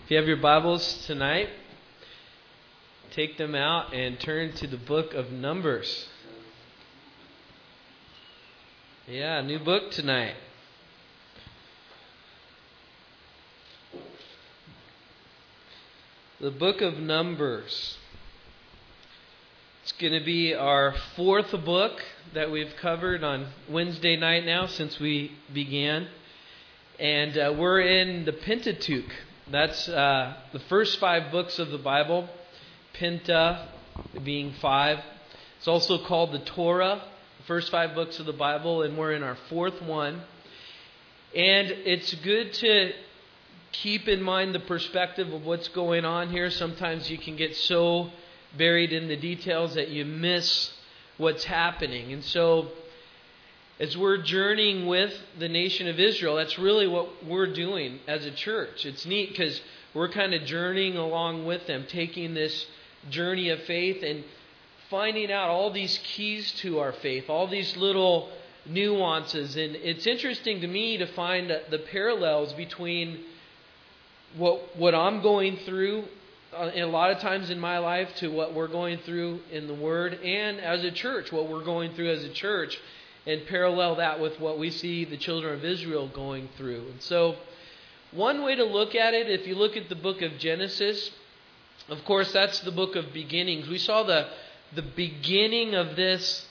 If you have your Bibles tonight, take them out and turn to the book of Numbers. Yeah, new book tonight. The book of Numbers. It's going to be our fourth book that we've covered on Wednesday night now since we began. And we're in the Pentateuch. That's the first 5 books of the Bible. Penta being 5. It's also called the Torah, the first 5 books of the Bible, and we're in our 4th one. And it's good to keep in mind the perspective of what's going on here. Sometimes you can get so buried in the details that you miss what's happening. And so, as we're journeying with the nation of Israel, that's really what we're doing as a church. It's neat because we're kind of journeying along with them, taking this journey of faith and finding out all these keys to our faith, all these little nuances. And it's interesting to me to find the parallels between what I'm going through a lot of times in my life to what we're going through in the Word, and as a church, what we're going through as a church, and parallel that with what we see the children of Israel going through. And so, one way to look at it, if you look at the book of Genesis, of course, that's the book of beginnings. We saw the beginning of this,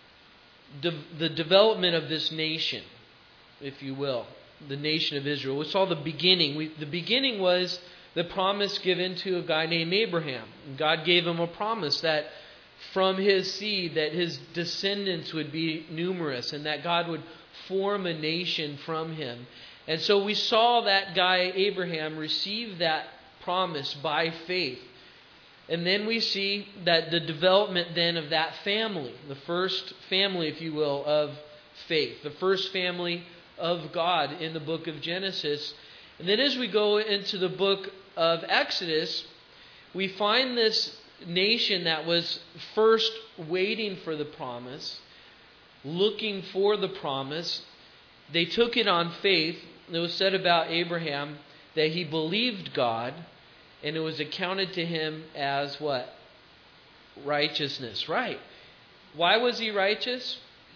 the development of this nation, if you will, the nation of Israel. We saw the beginning. The beginning was the promise given to a guy named Abraham. God gave him a promise that from his seed, that his descendants would be numerous and that God would form a nation from him. And so we saw that guy Abraham receive that promise by faith. And then we see that the development then of that family, the first family, if you will, of faith, the first family of God in the book of Genesis. And then as we go into the book of Exodus, we find this nation that was first waiting for the promise, looking for the promise. They took it on faith. It was said about Abraham that he believed God, and it was accounted to him as what? Righteousness. Right. Why was he righteous?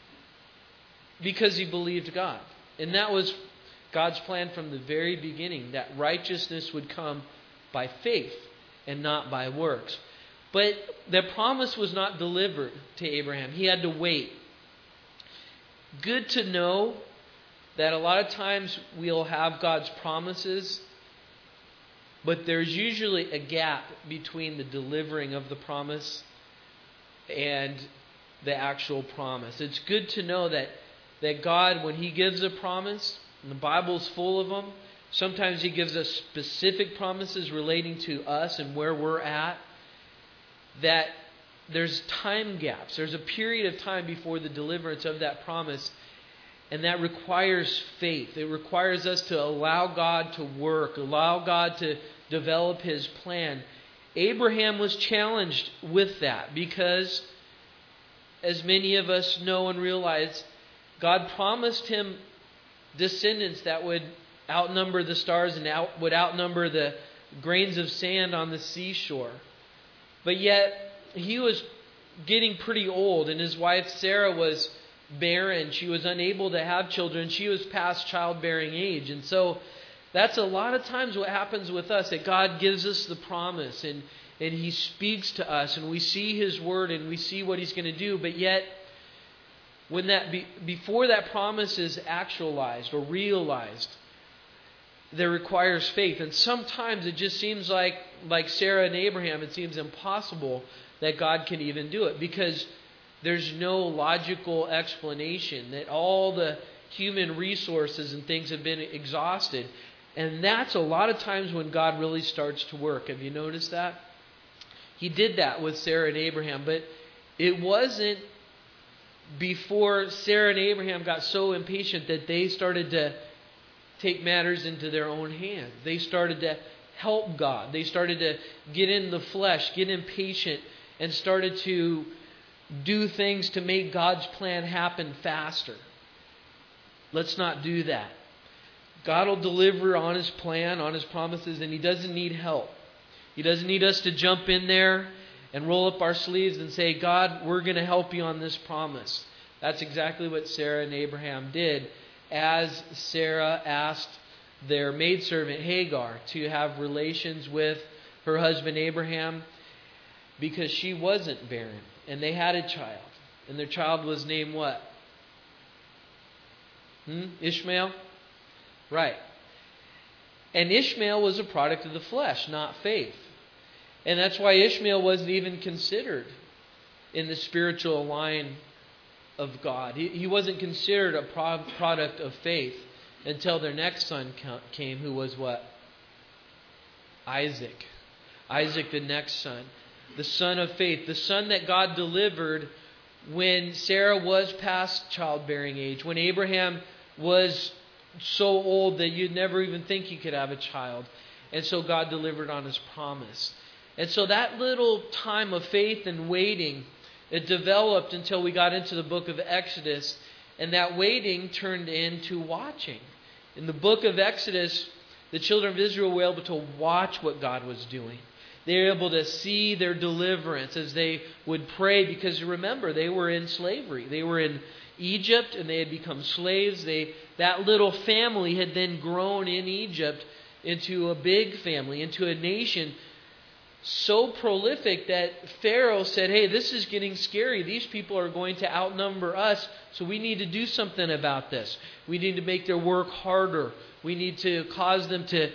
Because he believed God. And that was God's plan from the very beginning, that righteousness would come by faith and not by works. But the promise was not delivered to Abraham. He had to wait. Good to know that a lot of times we'll have God's promises, but there's usually a gap between the delivering of the promise and the actual promise. It's good to know that God, when He gives a promise, and the Bible's full of them, sometimes He gives us specific promises relating to us and where we're at, that there's time gaps. There's a period of time before the deliverance of that promise, and that requires faith. It requires us to allow God to work, allow God to develop His plan. Abraham was challenged with that because, as many of us know and realize, God promised him descendants that would outnumber the stars and would outnumber the grains of sand on the seashore. But yet, he was getting pretty old, and his wife Sarah was barren. She was unable to have children. She was past childbearing age. And so, that's a lot of times what happens with us, that God gives us the promise, and He speaks to us, and we see His Word, and we see what He's going to do. But yet, when before that promise is actualized or realized, there requires faith. And sometimes it just seems like Sarah and Abraham, it seems impossible that God can even do it, because there's no logical explanation, that all the human resources and things have been exhausted. And that's a lot of times when God really starts to work. Have you noticed that? He did that with Sarah and Abraham, but it wasn't before Sarah and Abraham got so impatient that they started to take matters into their own hands. They started to help God. They started to get in the flesh, get impatient, and started to do things to make God's plan happen faster. Let's not do that. God will deliver on His plan, on His promises, and He doesn't need help. He doesn't need us to jump in there and roll up our sleeves and say, God, we're going to help you on this promise. That's exactly what Sarah and Abraham did as Sarah asked their maidservant Hagar to have relations with her husband Abraham, because she wasn't barren. And they had a child. And their child was named what? Ishmael? Right. And Ishmael was a product of the flesh, not faith. And that's why Ishmael wasn't even considered in the spiritual line of God. He wasn't considered a product of faith until their next son came, who was what? Isaac. Isaac, the next son. The son of faith. The son that God delivered when Sarah was past childbearing age. When Abraham was so old that you'd never even think he could have a child. And so God delivered on His promise. And so that little time of faith and waiting, it developed until we got into the book of Exodus. And that waiting turned into watching. In the book of Exodus, the children of Israel were able to watch what God was doing. They were able to see their deliverance as they would pray, because remember, they were in slavery. They were in Egypt and they had become slaves. That little family had then grown in Egypt into a big family, into a nation so prolific that Pharaoh said, hey, this is getting scary. These people are going to outnumber us, so we need to do something about this. We need to make their work harder. We need to cause them to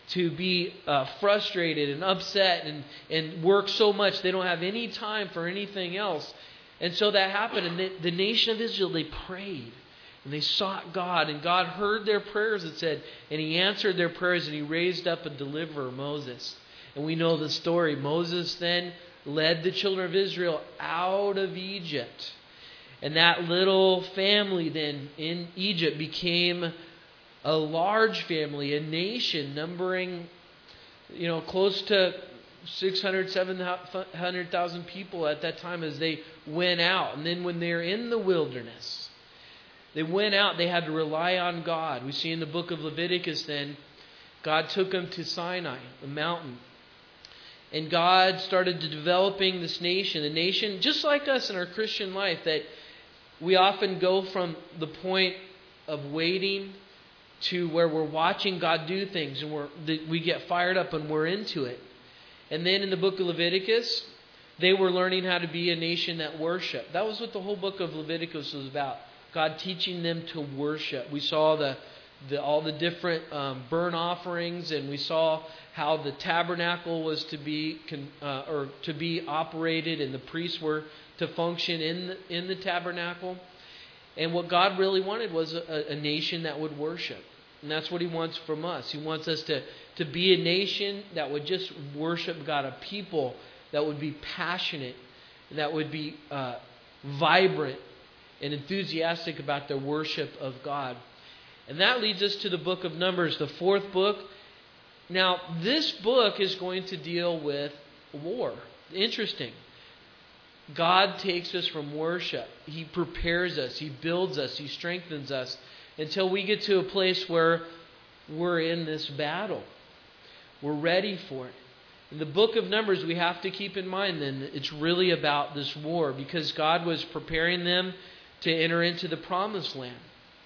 be frustrated and upset and work so much they don't have any time for anything else. And so that happened, and the nation of Israel, they prayed and they sought God, and God heard their prayers, it said, and He answered their prayers, and He raised up a deliverer, Moses. And we know the story. Moses then led the children of Israel out of Egypt. And that little family then in Egypt became a large family, a nation numbering, close to 600, 700,000 people at that time as they went out. And then when they're in the wilderness, they went out, they had to rely on God. We see in the book of Leviticus then, God took them to Sinai, the mountain. And God started developing this nation, a nation just like us in our Christian life, that we often go from the point of waiting to where we're watching God do things, and we get fired up and we're into it. And then in the book of Leviticus, they were learning how to be a nation that worship. That was what the whole book of Leviticus was about. God teaching them to worship. We saw all the different burnt offerings, and we saw how the tabernacle was to be operated, and the priests were to function in the tabernacle. And what God really wanted was a nation that would worship. And that's what He wants from us. He wants us to be a nation that would just worship God, a people that would be passionate, and that would be vibrant and enthusiastic about their worship of God. And that leads us to the book of Numbers, the fourth book. Now, this book is going to deal with war. Interesting. God takes us from worship. He prepares us. He builds us. He strengthens us until we get to a place where we're in this battle. We're ready for it. In the book of Numbers, we have to keep in mind then that it's really about this war, because God was preparing them to enter into the promised land.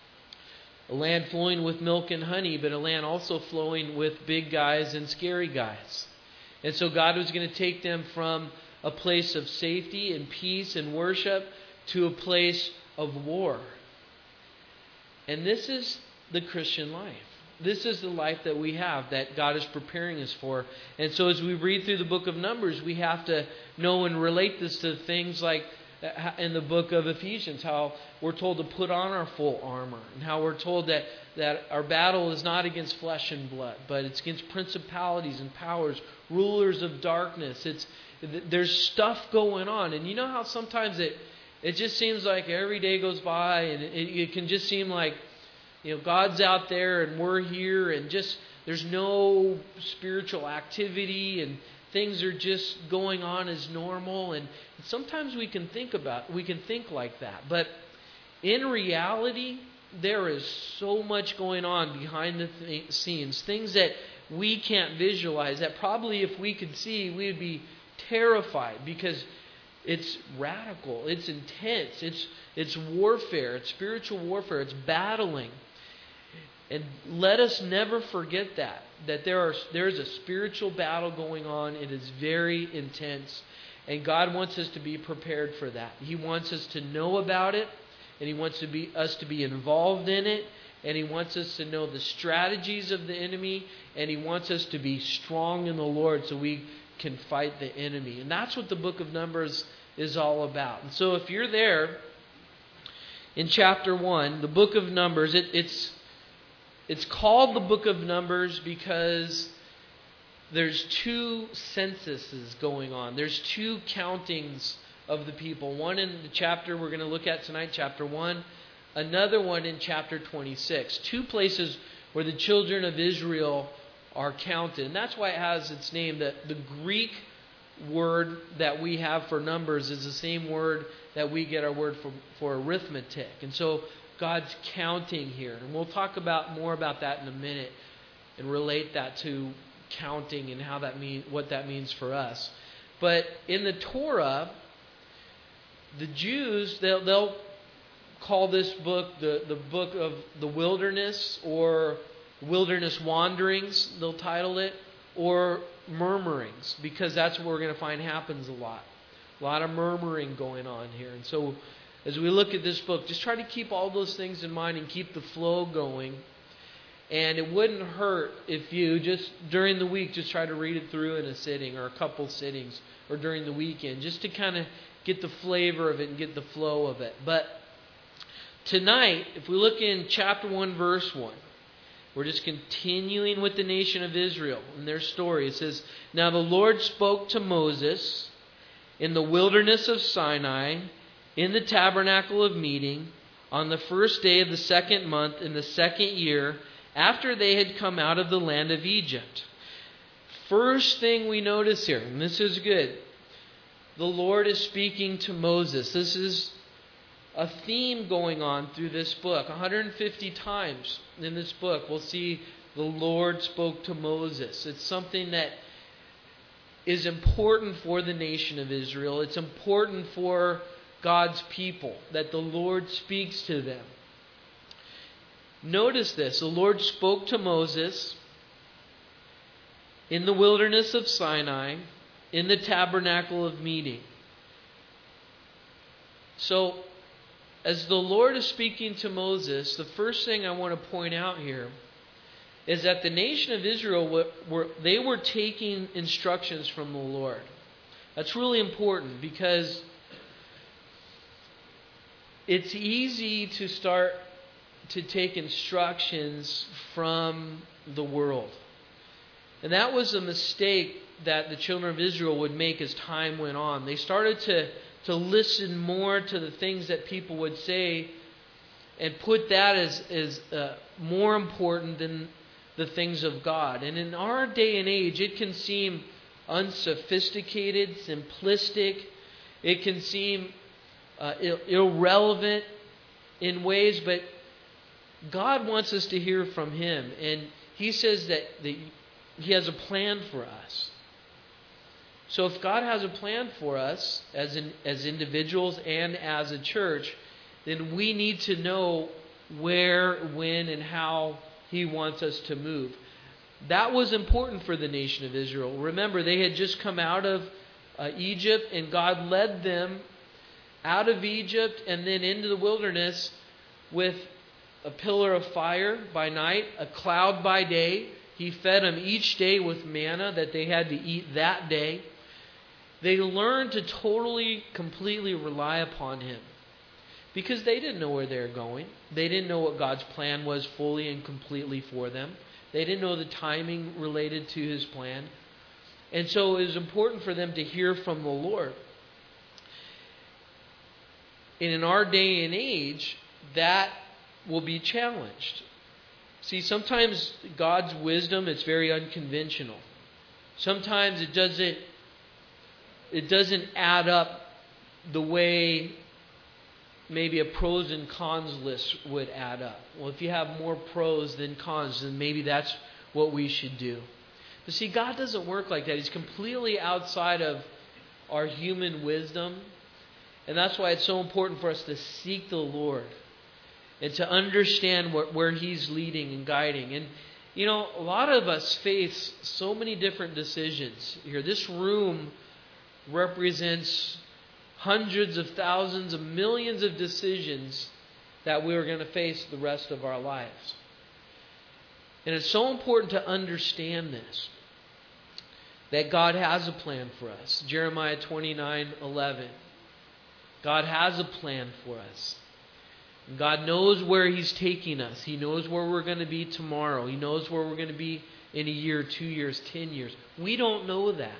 A land flowing with milk and honey, but a land also flowing with big guys and scary guys. And so God was going to take them from a place of safety and peace and worship to a place of war. And this is the Christian life. This is the life that we have, that God is preparing us for. And so as we read through the book of Numbers, we have to know and relate this to things like in the book of Ephesians, how we're told to put on our full armor, and how we're told that our battle is not against flesh and blood, but it's against principalities and powers, rulers of darkness. There's stuff going on. And you know how sometimes it just seems like every day goes by, and it can just seem like, God's out there and we're here, and just there's no spiritual activity, and things are just going on as normal. And sometimes we can think like that. But in reality, there is so much going on behind the scenes, things that we can't visualize, that probably if we could see, we would be terrified, because it's radical, it's intense, it's warfare, it's spiritual warfare, it's battling. And let us never forget that there is a spiritual battle going on. It is very intense. And God wants us to be prepared for that. He wants us to know about it, and He wants us to be involved in it, and He wants us to know the strategies of the enemy, and He wants us to be strong in the Lord so we can fight the enemy. And that's what the book of Numbers is all about. And so if you're there in chapter 1, the book of Numbers, it's called the book of Numbers because there's two censuses going on. There's two countings of the people. One in the chapter we're going to look at tonight, chapter 1. Another one in chapter 26. Two places where the children of Israel are counted. And that's why it has its name. The Greek word that we have for numbers is the same word that we get our word for arithmetic. And so God's counting here. And we'll talk more about that in a minute and relate that to counting and what that means for us. But in the Torah, the Jews, they'll call this book the book of the wilderness, or wilderness wanderings, they'll title it, or murmurings, because that's what we're going to find happens a lot. A lot of murmuring going on here. And so as we look at this book, just try to keep all those things in mind and keep the flow going. And it wouldn't hurt if you just during the week just try to read it through in a sitting or a couple sittings, or during the weekend, just to kind of get the flavor of it and get the flow of it. But tonight, if we look in chapter 1, verse 1, we're just continuing with the nation of Israel and their story. It says, "Now the Lord spoke to Moses in the wilderness of Sinai, in the tabernacle of meeting, on the first day of the second month in the second year, after they had come out of the land of Egypt." First thing we notice here, and this is good, the Lord is speaking to Moses. This is a theme going on through this book. 150 times in this book we'll see the Lord spoke to Moses. It's something that is important for the nation of Israel. It's important for God's people that the Lord speaks to them. Notice this. The Lord spoke to Moses in the wilderness of Sinai, in the tabernacle of meeting. So, as the Lord is speaking to Moses, the first thing I want to point out here is that the nation of Israel were taking instructions from the Lord. That's really important, because it's easy to start to take instructions from the world. And that was a mistake that the children of Israel would make as time went on. They started to listen more to the things that people would say and put that as more important than the things of God. And in our day and age, it can seem unsophisticated, simplistic. It can seem irrelevant in ways, but God wants us to hear from Him. And He says that He has a plan for us. So if God has a plan for us as individuals and as a church, then we need to know where, when, and how He wants us to move. That was important for the nation of Israel. Remember, they had just come out of Egypt, and God led them out of Egypt and then into the wilderness with a pillar of fire by night, a cloud by day. He fed them each day with manna that they had to eat that day. They learned to totally, completely rely upon Him, because they didn't know where they were going. They didn't know what God's plan was fully and completely for them. They didn't know the timing related to His plan. And so it was important for them to hear from the Lord. And in our day and age, that will be challenged. See, sometimes God's wisdom is very unconventional. Sometimes it doesn't add up the way maybe a pros and cons list would add up. Well, if you have more pros than cons, then maybe that's what we should do. But see, God doesn't work like that. He's completely outside of our human wisdom. And that's why it's so important for us to seek the Lord and to understand where He's leading and guiding. And, you know, a lot of us face so many different decisions here. This room represents hundreds of thousands of millions of decisions that we are going to face the rest of our lives. And it's so important to understand this, that God has a plan for us. Jeremiah 29:11. God has a plan for us. God knows where He's taking us. He knows where we're going to be tomorrow. He knows where we're going to be in a year, 2 years, 10 years. We don't know that.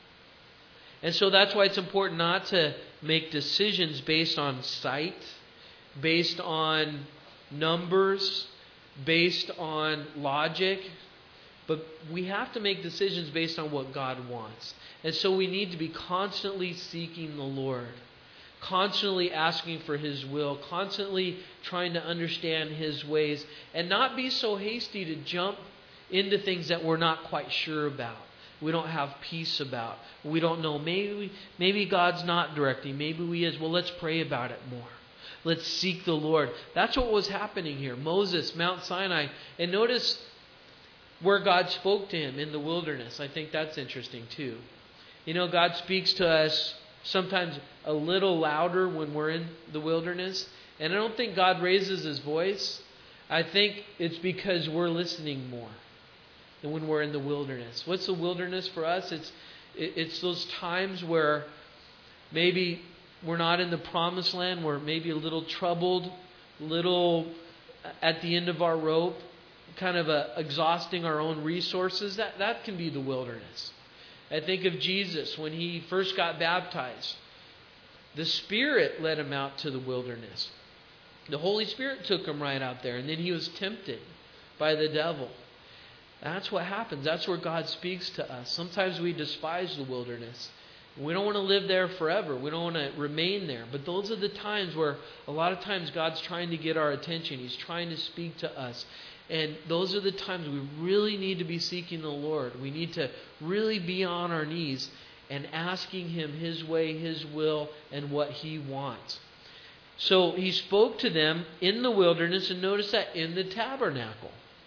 And so that's why it's important not to make decisions based on sight, based on numbers, based on logic. But we have to make decisions based on what God wants. And so we need to be constantly seeking the Lord, constantly asking for His will, constantly trying to understand His ways, and not be so hasty to jump into things that we're not quite sure about. We don't have peace about. We don't know. Maybe God's not directing. Maybe He is. Well, let's pray about it more. Let's seek the Lord. That's what was happening here. Moses, Mount Sinai. And notice where God spoke to him in the wilderness. I think that's interesting too. You know, God speaks to us sometimes a little louder when we're in the wilderness. And I don't think God raises His voice. I think it's because we're listening more than when we're in the wilderness. What's the wilderness for us? It's those times where maybe we're not in the promised land. We're maybe a little troubled, little at the end of our rope, kind of exhausting our own resources. That can be the wilderness. I think of Jesus when He first got baptized. The Spirit led Him out to the wilderness. The Holy Spirit took Him right out there, and then He was tempted by the devil. That's what happens. That's where God speaks to us. Sometimes we despise the wilderness. We don't want to live there forever. We don't want to remain there. But those are the times where a lot of times God's trying to get our attention. He's trying to speak to us. And those are the times we really need to be seeking the Lord. We need to really be on our knees and asking Him His way, His will, and what He wants. So He spoke to them in the wilderness, and notice that in the tabernacle.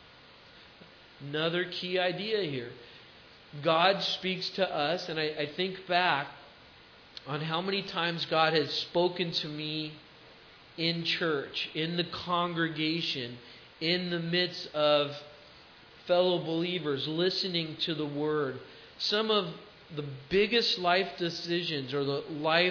Another key idea here. God speaks to us, and I think back on how many times God has spoken to me in church, in the congregation, in the midst of fellow believers, listening to the Word. Some of the biggest life decisions or the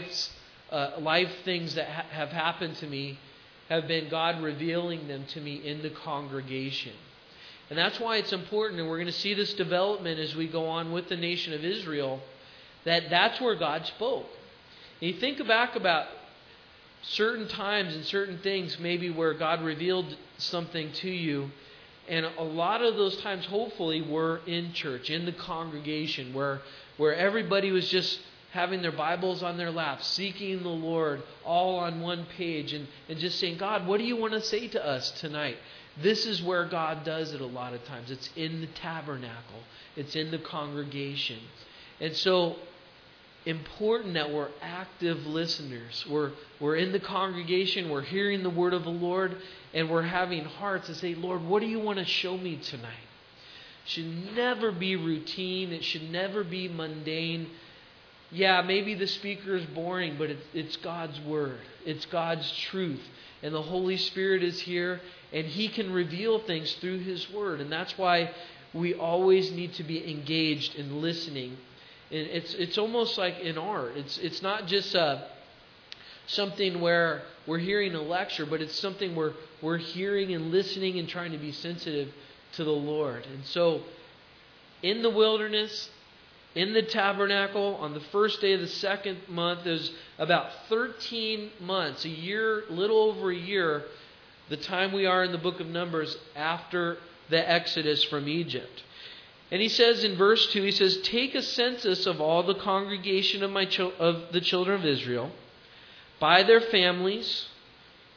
life things that have happened to me have been God revealing them to me in the congregation. And that's why it's important, and we're going to see this development as we go on with the nation of Israel, that's where God spoke. And you think back about certain times and certain things maybe where God revealed something to you, and a lot of those times hopefully were in church, in the congregation, where everybody was just having their Bibles on their laps, seeking the Lord all on one page, and just saying, God, what do you want to say to us tonight? This is where God does it a lot of times. It's in the tabernacle. It's in the congregation. And so important that we're active listeners. We're in the congregation. We're hearing the word of the Lord. And we're having hearts to say, Lord, what do you want to show me tonight? It should never be routine. It should never be mundane. Yeah, maybe the speaker is boring, but it's God's word. It's God's truth. And the Holy Spirit is here, and He can reveal things through His word. And that's why we always need to be engaged in listening. And it's almost like in art. It's not just something where we're hearing a lecture, but it's something where we're hearing and listening and trying to be sensitive to the Lord. And so in the wilderness, in the tabernacle, on the first day of the second month, there's about 13 months, a year, little over a year, the time we are in the book of Numbers after the Exodus from Egypt. And He says in verse 2, He says, take a census of all the congregation of the children of Israel by their families,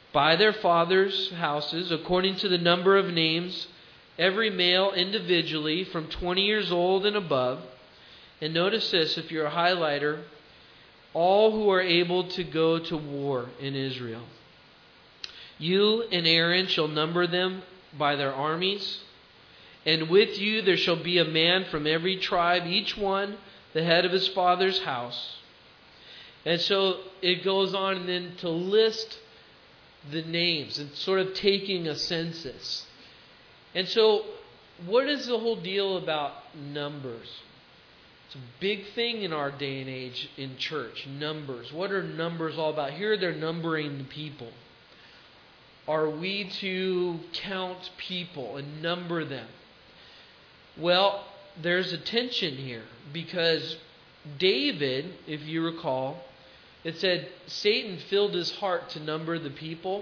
by their fathers' houses, according to the number of names, every male individually from 20 years old and above. And notice this, if you're a highlighter, all who are able to go to war in Israel. You and Aaron shall number them by their armies. And with you there shall be a man from every tribe, each one the head of his father's house. And so it goes on and then to list the names and sort of taking a census. And so what is the whole deal about numbers? It's a big thing in our day and age in church, numbers. What are numbers all about? Here they're numbering the people. Are we to count people and number them? Well, there's a tension here because David, if you recall, it said Satan filled his heart to number the people,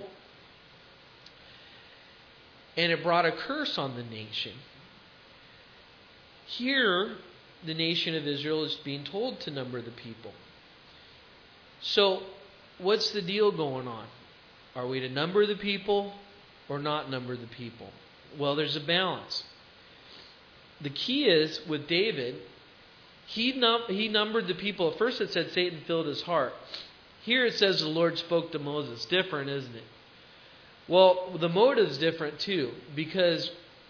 and it brought a curse on the nation. Here, the nation of Israel is being told to number the people. So, what's the deal going on? Are we to number the people or not number the people? Well, there's a balance. The key is, with David, he numbered the people. At first it said Satan filled his heart. Here it says the Lord spoke to Moses. Different, isn't it? Well, the motive's different too, because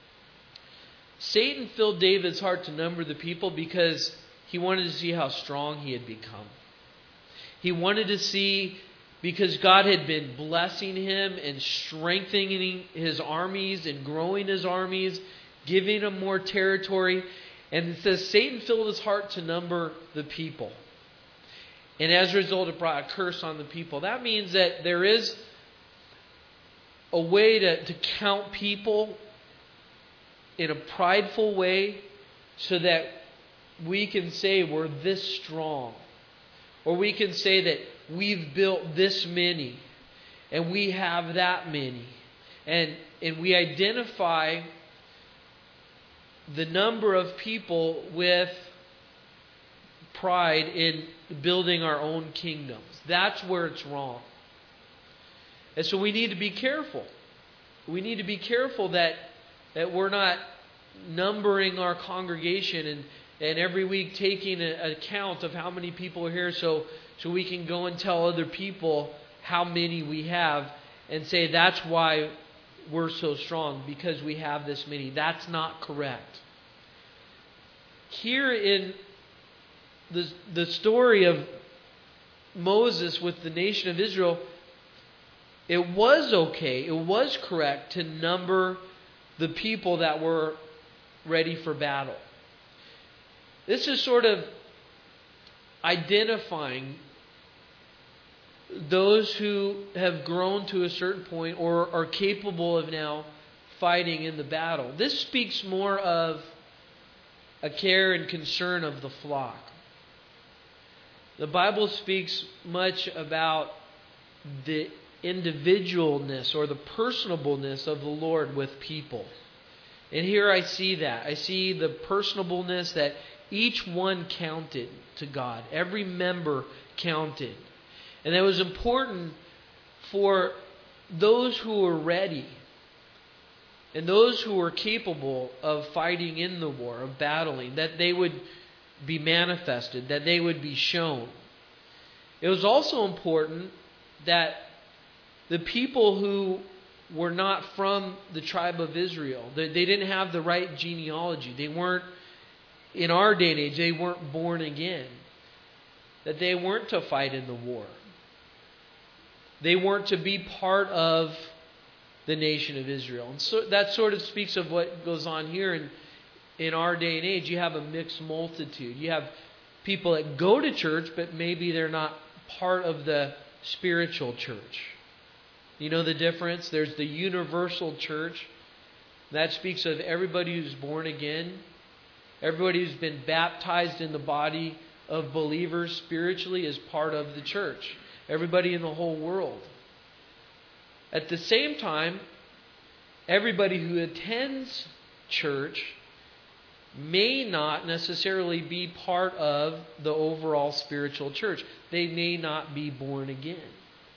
Satan filled David's heart to number the people because he wanted to see how strong he had become. He wanted to see, because God had been blessing him and strengthening his armies and growing his armies, giving him more territory. And it says Satan filled his heart to number the people. And as a result, it brought a curse on the people. That means that there is a way to count people in a prideful way so that we can say we're this strong. Or we can say that we've built this many and we have that many. And we identify the number of people with pride in building our own kingdoms. That's where it's wrong. And so we need to be careful. We need to be careful that we're not numbering our congregation and every week taking an account of how many people are here so we can go and tell other people how many we have and say that's why we're so strong, because we have this many. That's not correct. Here in the story of Moses with the nation of Israel, it was okay, it was correct to number the people that were ready for battle. This is sort of identifying those who have grown to a certain point or are capable of now fighting in the battle. This speaks more of a care and concern of the flock. The Bible speaks much about the individualness or the personableness of the Lord with people. And here I see that. I see the personableness that each one counted to God. Every member counted. And it was important for those who were ready and those who were capable of fighting in the war, of battling, that they would be manifested, that they would be shown. It was also important that the people who were not from the tribe of Israel, they didn't have the right genealogy. They weren't, in our day and age, they weren't born again. That they weren't to fight in the war. They weren't to be part of the nation of Israel. And so that sort of speaks of what goes on here in our day and age. You have a mixed multitude. You have people that go to church, but maybe they're not part of the spiritual church. You know the difference? There's the universal church. That speaks of everybody who's born again. Everybody who's been baptized in the body of believers spiritually is part of the church. Everybody in the whole world. At the same time, everybody who attends church may not necessarily be part of the overall spiritual church. They may not be born again.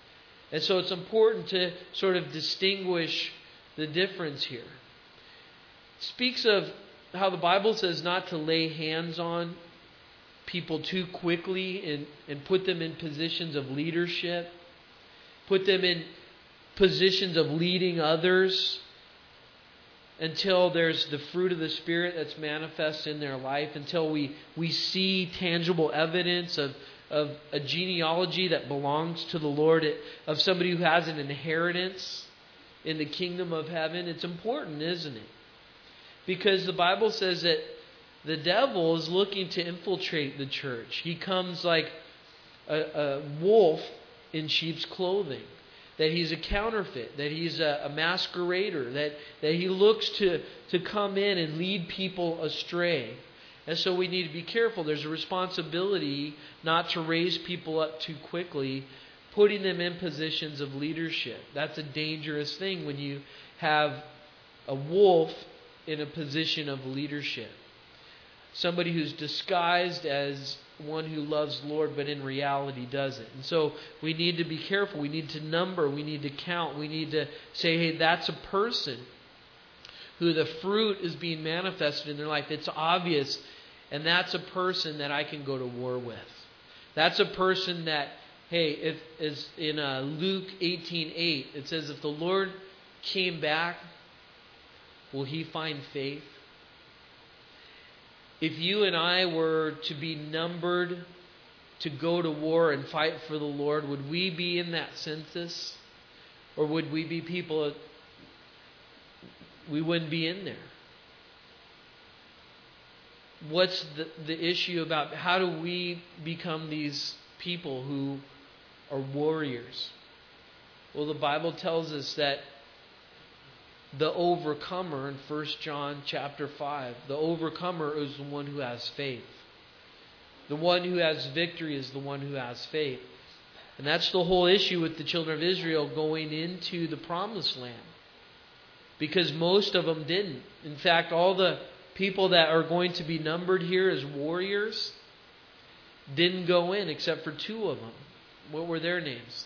And so it's important to sort of distinguish the difference here. It speaks of how the Bible says not to lay hands on people too quickly and put them in positions of leadership, put them in positions of leading others until there's the fruit of the Spirit that's manifest in their life, until we see tangible evidence of a genealogy that belongs to the Lord, of somebody who has an inheritance in the kingdom of heaven. It's important, isn't it? Because the Bible says that the devil is looking to infiltrate the church. He comes like a wolf in sheep's clothing. That he's a counterfeit, that he's a masquerader, that he looks to come in and lead people astray. And so we need to be careful. There's a responsibility not to raise people up too quickly, putting them in positions of leadership. That's a dangerous thing when you have a wolf in a position of leadership. Somebody who's disguised as one who loves the Lord, but in reality doesn't. And so we need to be careful. We need to number. We need to count. We need to say, hey, that's a person who the fruit is being manifested in their life. It's obvious. And that's a person that I can go to war with. That's a person that, hey, if is in Luke 18:8, it says, if the Lord came back, will He find faith? If you and I were to be numbered to go to war and fight for the Lord, would we be in that census? Or would we be people, we wouldn't be in there? What's the issue about how do we become these people who are warriors? Well, the Bible tells us that the overcomer in 1 John chapter 5, the overcomer is the one who has faith. The one who has victory is the one who has faith. And that's the whole issue with the children of Israel going into the promised land. Because most of them didn't. In fact, all the people that are going to be numbered here as warriors didn't go in except for two of them. What were their names?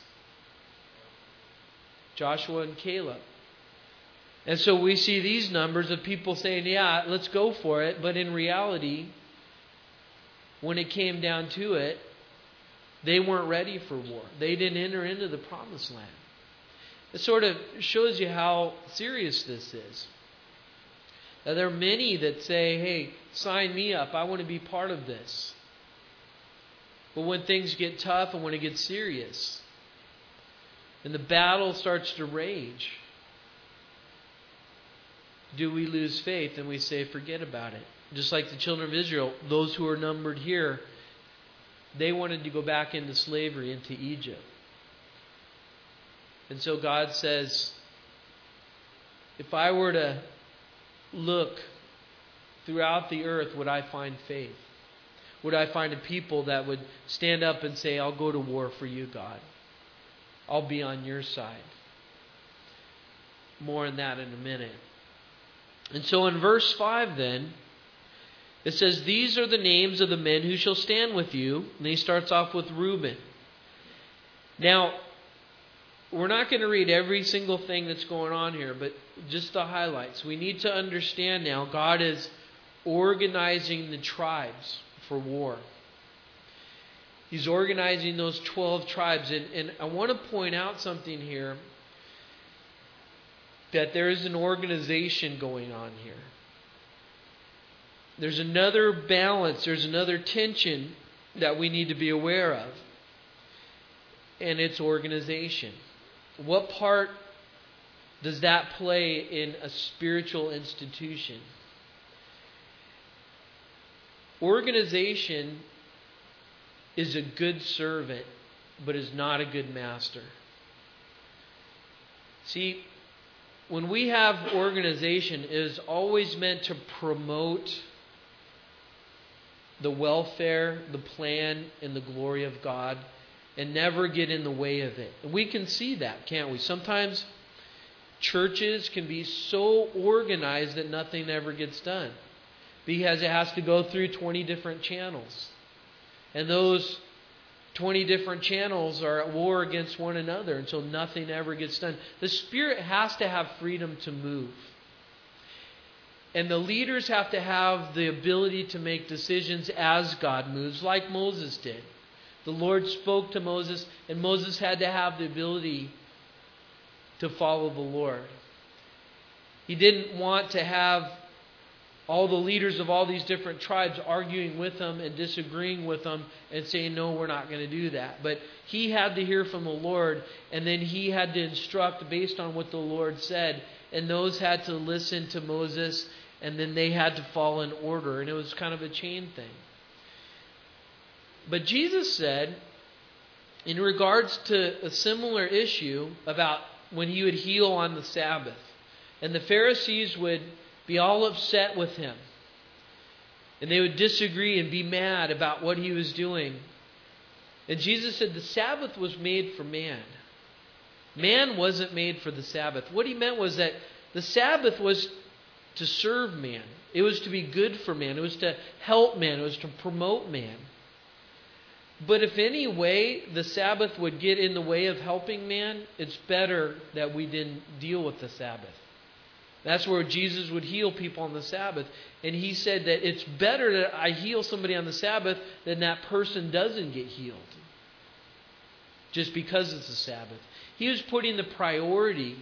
Joshua and Caleb. And so we see these numbers of people saying, yeah, let's go for it. But in reality, when it came down to it, they weren't ready for war. They didn't enter into the promised land. It sort of shows you how serious this is. Now, there are many that say, hey, sign me up. I want to be part of this. But when things get tough and when it gets serious, and the battle starts to rage, do we lose faith and we say, forget about it? Just like the children of Israel, those who are numbered here, they wanted to go back into slavery, into Egypt. And so God says, if I were to look throughout the earth, would I find faith? Would I find a people that would stand up and say, I'll go to war for you, God. I'll be on your side. More on that in a minute. And so in verse 5 then, it says, these are the names of the men who shall stand with you. And he starts off with Reuben. Now, we're not going to read every single thing that's going on here, but just the highlights. We need to understand now God is organizing the tribes for war. He's organizing those 12 tribes. And I want to point out something here, that there is an organization going on here. There's another balance, there's another tension that we need to be aware of. And it's organization. What part does that play in a spiritual institution? Organization is a good servant, but is not a good master. See, when we have organization, it is always meant to promote the welfare, the plan, and the glory of God, and never get in the way of it. And we can see that, can't we? Sometimes churches can be so organized that nothing ever gets done, because it has to go through 20 different channels. And those 20 different channels are at war against one another until nothing ever gets done. The Spirit has to have freedom to move. And the leaders have to have the ability to make decisions as God moves, like Moses did. The Lord spoke to Moses, and Moses had to have the ability to follow the Lord. He didn't want to have all the leaders of all these different tribes arguing with him and disagreeing with him and saying, no, we're not going to do that. But he had to hear from the Lord, and then he had to instruct based on what the Lord said. And those had to listen to Moses, and then they had to fall in order. And it was kind of a chain thing. But Jesus said, in regards to a similar issue about when he would heal on the Sabbath, and the Pharisees would be all upset with him, and they would disagree and be mad about what he was doing. And Jesus said the Sabbath was made for man. Man wasn't made for the Sabbath. What he meant was that the Sabbath was to serve man. It was to be good for man. It was to help man. It was to promote man. But if any way the Sabbath would get in the way of helping man, it's better that we didn't deal with the Sabbath. That's where Jesus would heal people on the Sabbath. And he said that it's better that I heal somebody on the Sabbath than that person doesn't get healed, just because it's the Sabbath. He was putting the priority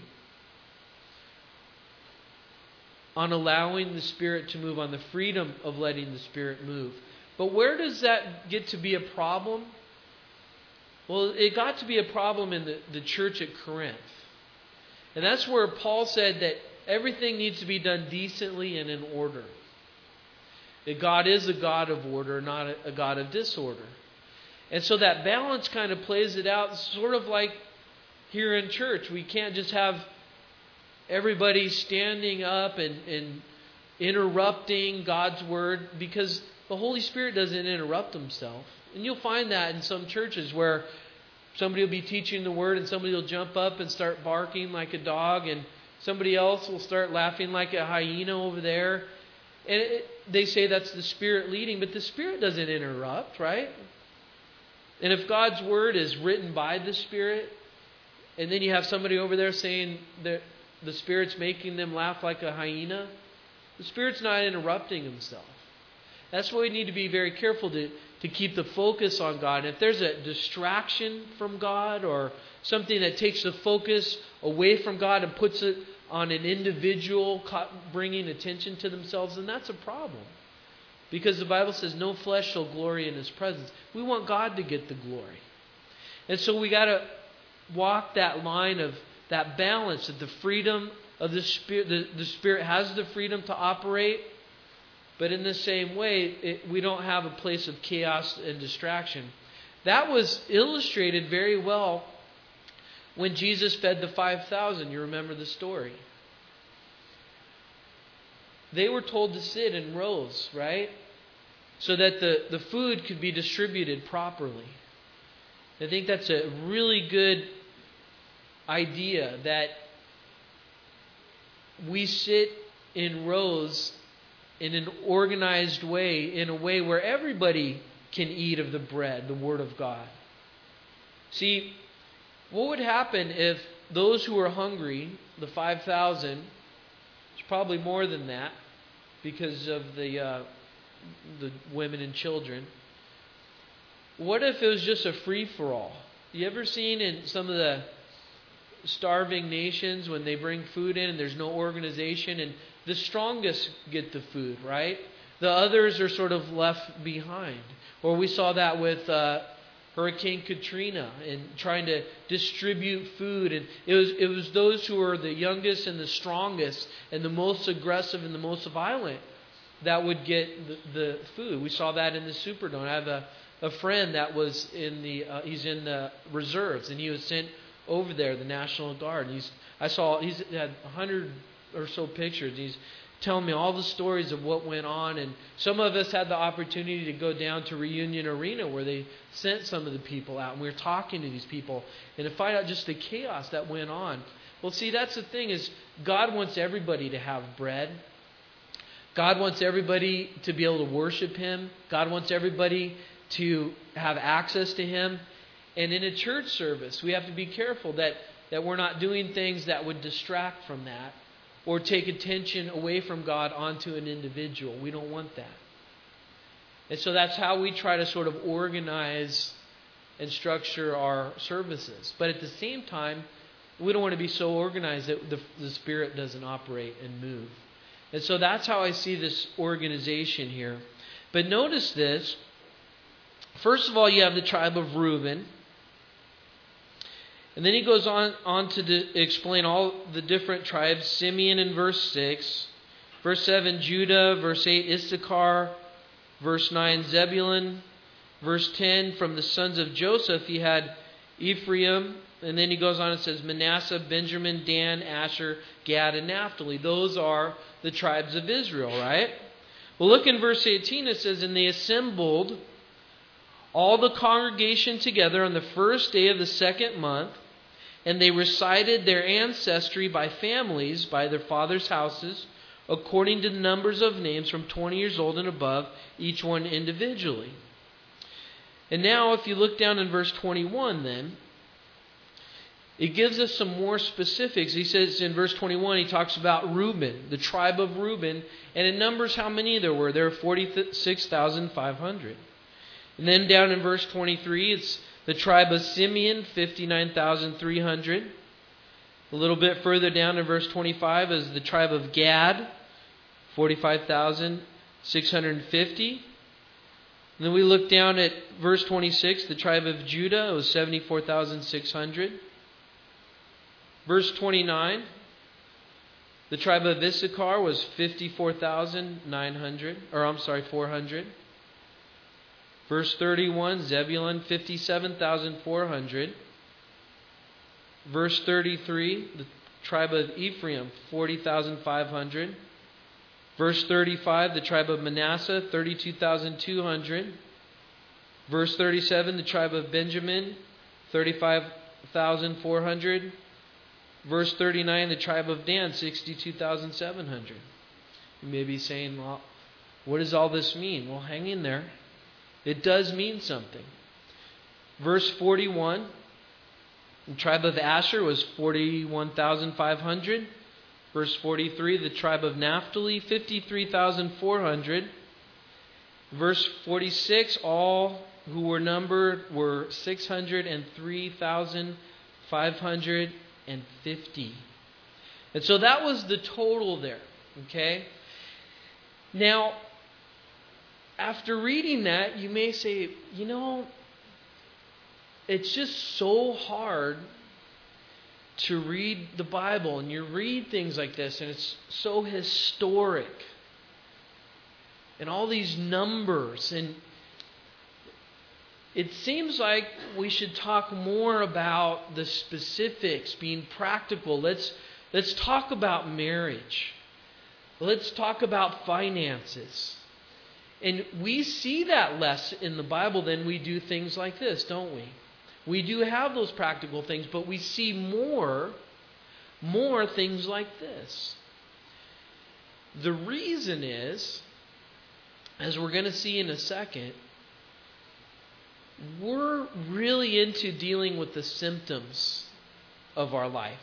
on allowing the Spirit to move, on the freedom of letting the Spirit move. But where does that get to be a problem? Well, it got to be a problem in the church at Corinth. And that's where Paul said that everything needs to be done decently and in order. That God is a God of order, not a God of disorder. And so that balance kind of plays it out, sort of like here in church. We can't just have everybody standing up and interrupting God's Word, because the Holy Spirit doesn't interrupt Himself. And you'll find that in some churches where somebody will be teaching the Word and somebody will jump up and start barking like a dog, and somebody else will start laughing like a hyena over there. And they say that's the Spirit leading, but the Spirit doesn't interrupt, right? And if God's Word is written by the Spirit, and then you have somebody over there saying that the Spirit's making them laugh like a hyena, the Spirit's not interrupting Himself. That's why we need to be very careful to keep the focus on God. And if there's a distraction from God, or something that takes the focus away from God and puts it on an individual bringing attention to themselves, then that's a problem. Because the Bible says no flesh shall glory in His presence. We want God to get the glory. And so we got to walk that line of that balance, that the freedom of the Spirit, the Spirit has the freedom to operate, but in the same way, we don't have a place of chaos and distraction. That was illustrated very well when Jesus fed the 5,000. You remember the story. They were told to sit in rows, right? So that the food could be distributed properly. I think that's a really good idea, that we sit in rows in an organized way, in a way where everybody can eat of the bread, the Word of God. See, what would happen if those who were hungry, the 5,000, it's probably more than that because of the women and children. What if it was just a free-for-all? You ever seen in some of the starving nations when they bring food in and there's no organization, and the strongest get the food, right? The others are sort of left behind. Or we saw that with Hurricane Katrina and trying to distribute food. And it was those who were the youngest and the strongest and the most aggressive and the most violent that would get the food. We saw that in the Superdome. I have a friend that was he's in the reserves, and he was sent over there, the National Guard. He's had 100 or so pictures. He's telling me all the stories of what went on, and some of us had the opportunity to go down to Reunion Arena where they sent some of the people out, and we were talking to these people and to find out just the chaos that went on. Well, see, that's the thing, is God wants everybody to have bread. God wants everybody to be able to worship Him. God wants everybody to have access to Him. And in a church service, we have to be careful that we're not doing things that would distract from that or take attention away from God onto an individual. We don't want that. And so that's how we try to sort of organize and structure our services. But at the same time, we don't want to be so organized that the Spirit doesn't operate and move. And so that's how I see this organization here. But notice this. First of all, you have the tribe of Reuben. And then he goes on to explain all the different tribes. Simeon in verse 6. Verse 7, Judah. Verse 8, Issachar. Verse 9, Zebulun. Verse 10, from the sons of Joseph, he had Ephraim. And then he goes on and says Manasseh, Benjamin, Dan, Asher, Gad, and Naphtali. Those are the tribes of Israel, right? Well, look in verse 18. It says, and they assembled all the congregation together on the first day of the second month, and they recited their ancestry by families, by their fathers' houses, according to the numbers of names from 20 years old and above, each one individually. And now if you look down in verse 21 then, it gives us some more specifics. He says in verse 21, he talks about Reuben, the tribe of Reuben, and it numbers how many there were. There were 46,500. And then down in verse 23, it's the tribe of Simeon, 59,300. A little bit further down in verse 25 is the tribe of Gad, 45,650. And then we look down at verse 26, the tribe of Judah, it was 74,600. Verse 29, the tribe of Issachar was 400. Verse 31, Zebulun, 57,400. Verse 33, the tribe of Ephraim, 40,500. Verse 35, the tribe of Manasseh, 32,200. Verse 37, the tribe of Benjamin, 35,400. Verse 39, the tribe of Dan, 62,700. You may be saying, well, what does all this mean? Well, hang in there. It does mean something. Verse 41, the tribe of Asher was 41,500. Verse 43, the tribe of Naphtali, 53,400. Verse 46, all who were numbered were 603,550. And so that was the total there. Okay? Now, after reading that, you may say, it's just so hard to read the Bible, and you read things like this, and it's so historic, and all these numbers, and it seems like we should talk more about the specifics, being practical. Let's talk about marriage. Let's talk about finances. And we see that less in the Bible than we do things like this, don't we? We do have those practical things, but we see more things like this. The reason is, as we're going to see in a second, we're really into dealing with the symptoms of our life.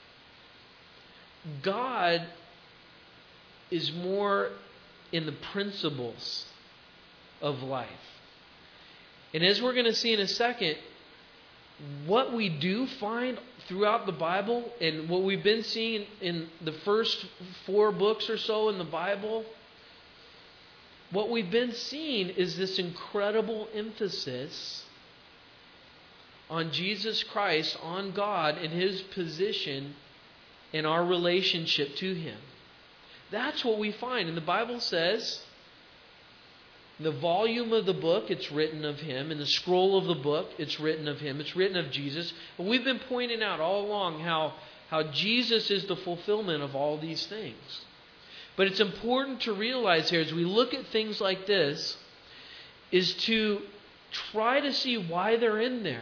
God is more in the principles of life. And as we're going to see in a second, what we do find throughout the Bible, and what we've been seeing in the first 4 books or so in the Bible, what we've been seeing is this incredible emphasis on Jesus Christ, on God, and His position in our relationship to Him. That's what we find. And the Bible says, the volume of the book, it's written of Him. In the scroll of the book, it's written of Him. It's written of Jesus. And we've been pointing out all along how Jesus is the fulfillment of all these things. But it's important to realize here, as we look at things like this, is to try to see why they're in there.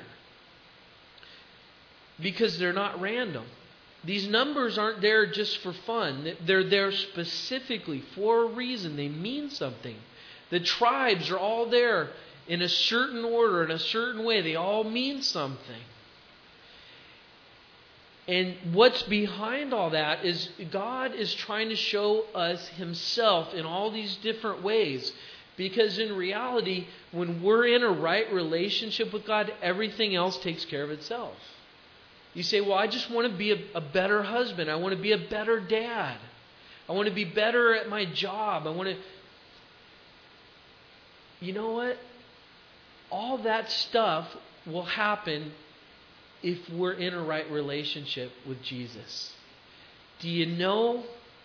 Because they're not random. These numbers aren't there just for fun. They're there specifically for a reason. They mean something. The tribes are all there in a certain order, in a certain way. They all mean something. And what's behind all that is God is trying to show us Himself in all these different ways. Because in reality, when we're in a right relationship with God, everything else takes care of itself. You say, well, I just want to be a better husband. I want to be a better dad. I want to be better at my job. I want to... You know what? All that stuff will happen if we're in a right relationship with Jesus. Do you know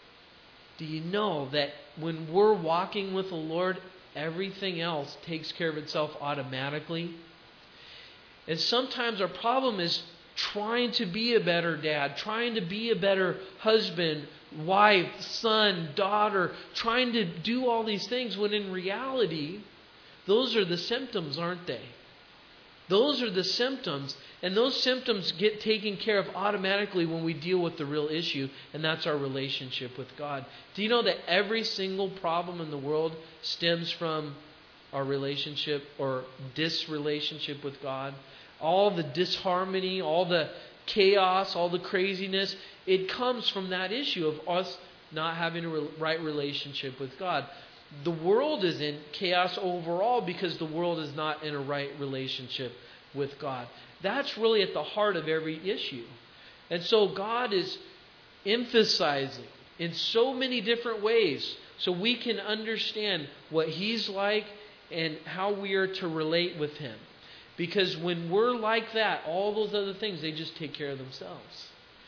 that when we're walking with the Lord, everything else takes care of itself automatically? And sometimes our problem is trying to be a better dad, trying to be a better husband, wife, son, daughter, trying to do all these things when in reality, those are the symptoms, aren't they? Those are the symptoms, and those symptoms get taken care of automatically when we deal with the real issue, and that's our relationship with God. Do you know that every single problem in the world stems from our relationship or disrelationship with God? All the disharmony, all the chaos, all the craziness, it comes from that issue of us not having a right relationship with God. The world is in chaos overall because the world is not in a right relationship with God. That's really at the heart of every issue. And so God is emphasizing in so many different ways so we can understand what He's like and how we are to relate with Him. Because when we're like that, all those other things, they just take care of themselves.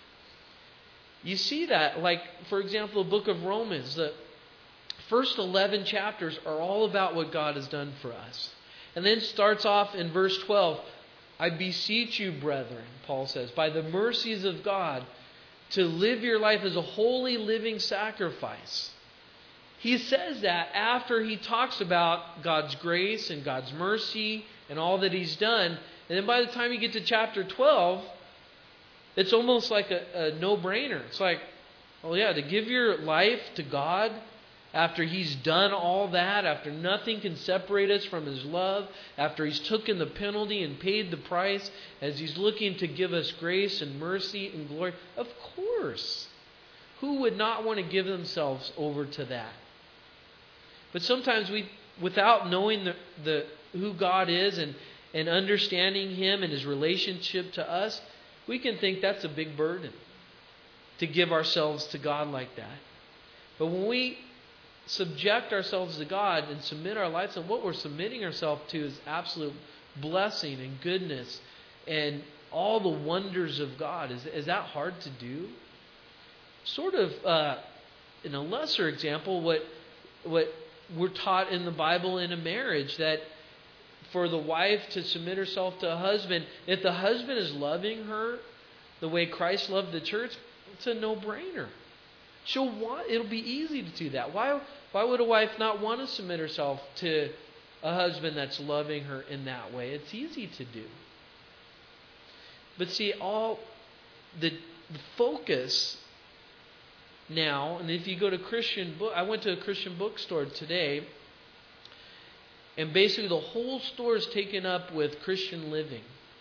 You see that, like, for example, the book of Romans, the first 11 chapters are all about what God has done for us. And then starts off in verse 12, I beseech you, brethren, Paul says, by the mercies of God, to live your life as a holy living sacrifice. He says that after he talks about God's grace and God's mercy and all that He's done. And then by the time you get to chapter 12, it's almost like a no-brainer. It's like, oh yeah, to give your life to God after He's done all that, after nothing can separate us from His love, after He's taken the penalty and paid the price, as He's looking to give us grace and mercy and glory. Of course. Who would not want to give themselves over to that? But sometimes we, without knowing who God is and understanding Him and His relationship to us, we can think that's a big burden to give ourselves to God like that. But when we subject ourselves to God and submit our lives, and what we're submitting ourselves to is absolute blessing and goodness and all the wonders of God. Is that hard to do? Sort of, in a lesser example, what we're taught in the Bible in a marriage, that for the wife to submit herself to a husband, if the husband is loving her the way Christ loved the church, it's a no-brainer. It'll be easy to do that. Why would a wife not want to submit herself to a husband that's loving her in that way? It's easy to do. But see, all the focus now, and if you go to Christian book, I went to a Christian bookstore today, and basically the whole store is taken up with Christian living.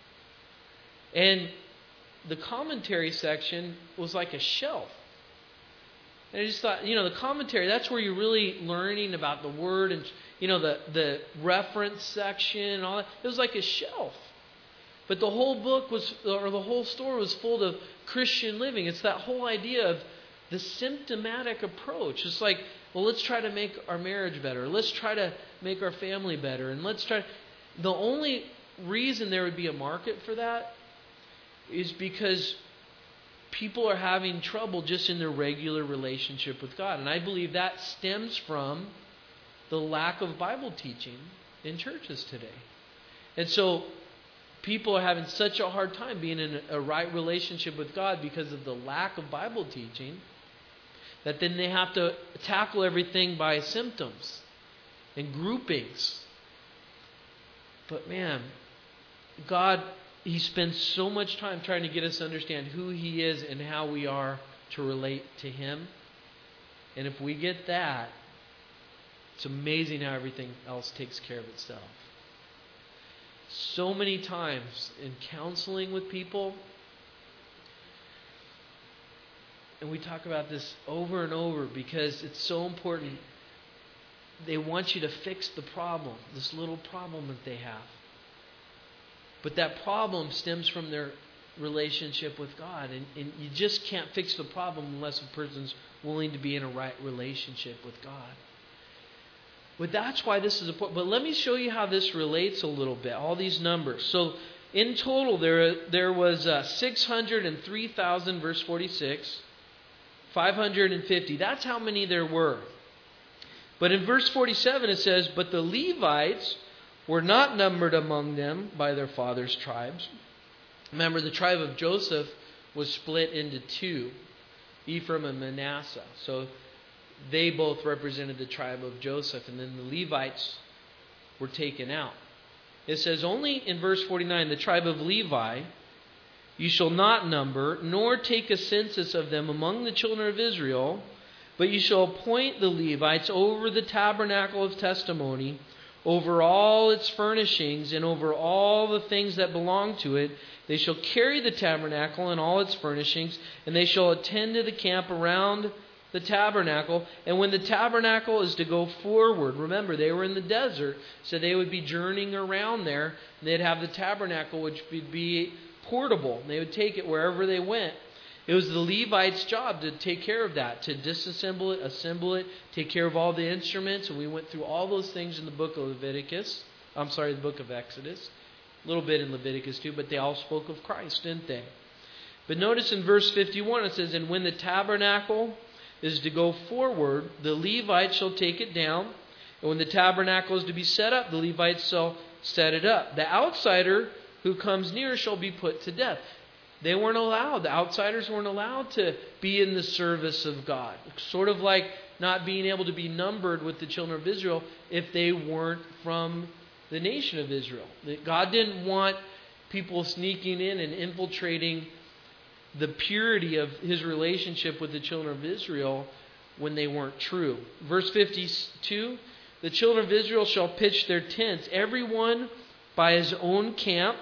And the commentary section was like a shelf. And I just thought, the commentary, that's where you're really learning about the Word and, the reference section and all that. It was like a shelf. But the whole the whole store was full of Christian living. It's that whole idea of the symptomatic approach. It's like, well, let's try to make our marriage better. Let's try to make our family better. And the only reason there would be a market for that is because people are having trouble just in their regular relationship with God. And I believe that stems from the lack of Bible teaching in churches today. And so people are having such a hard time being in a right relationship with God because of the lack of Bible teaching, that then they have to tackle everything by symptoms and groupings. But man, God, He spends so much time trying to get us to understand who He is and how we are to relate to Him. And if we get that, it's amazing how everything else takes care of itself. so many times in counseling with people, and we talk about this over and over because it's so important. They want you to fix the problem, this little problem that they have. But that problem stems from their relationship with God. And you just can't fix the problem unless a person's willing to be in a right relationship with God. But that's why this is important. But let me show you how this relates a little bit, all these numbers. So in total, there was 603,000, verse 46, 550. That's how many there were. But in verse 47 it says, "But the Levites were not numbered among them by their fathers' tribes." Remember, the tribe of Joseph was split into two, Ephraim and Manasseh. So they both represented the tribe of Joseph, and then the Levites were taken out. It says only in verse 49, "The tribe of Levi you shall not number, nor take a census of them among the children of Israel, but you shall appoint the Levites over the tabernacle of testimony, over all its furnishings, and over all the things that belong to it. They shall carry the tabernacle and all its furnishings, and they shall attend to the camp around the tabernacle. And when the tabernacle is to go forward," remember, they were in the desert, so they would be journeying around there. And they'd have the tabernacle, which would be portable. They would take it wherever they went. It was the Levites' job to take care of that, to disassemble it, assemble it, take care of all the instruments. And we went through all those things in the book of the book of Exodus. A little bit in Leviticus too, but they all spoke of Christ, didn't they? But notice in verse 51 it says, "And when the tabernacle is to go forward, the Levites shall take it down. And when the tabernacle is to be set up, the Levites shall set it up. The outsider who comes near shall be put to death." They weren't allowed. The outsiders weren't allowed to be in the service of God. Sort of like not being able to be numbered with the children of Israel if they weren't from the nation of Israel. God didn't want people sneaking in and infiltrating the purity of His relationship with the children of Israel when they weren't true. Verse 52, "The children of Israel shall pitch their tents, everyone by his own camp,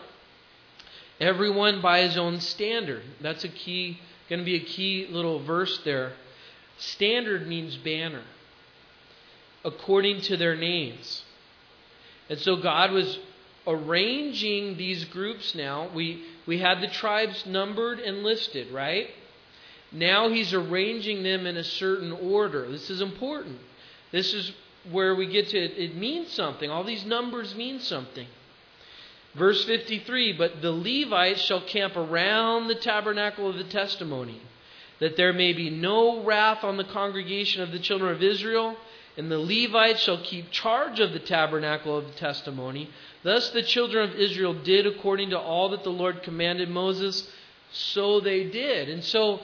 everyone by his own standard." That's going to be a key little verse there. Standard means banner. According to their names. And so God was arranging these groups now. We had the tribes numbered and listed, right? Now He's arranging them in a certain order. This is important. This is where we get to it means something. All these numbers mean something. Verse 53, "But the Levites shall camp around the tabernacle of the testimony, that there may be no wrath on the congregation of the children of Israel. And the Levites shall keep charge of the tabernacle of the testimony. Thus the children of Israel did according to all that the Lord commanded Moses, so they did." And so,